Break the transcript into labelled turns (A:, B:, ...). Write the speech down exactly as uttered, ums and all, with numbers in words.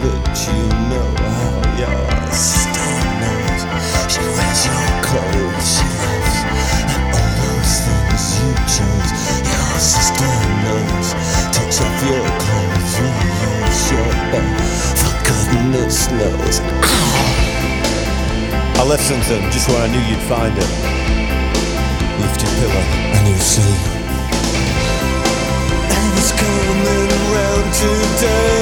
A: but you know how your sister knows. She wears your clothes, she loves, and all those things you chose. Your sister knows. Takes off your clothes when you're short, but for goodness knows. I left something just when I knew you'd find it. Lift your pillow and you'll see. And it's coming around today.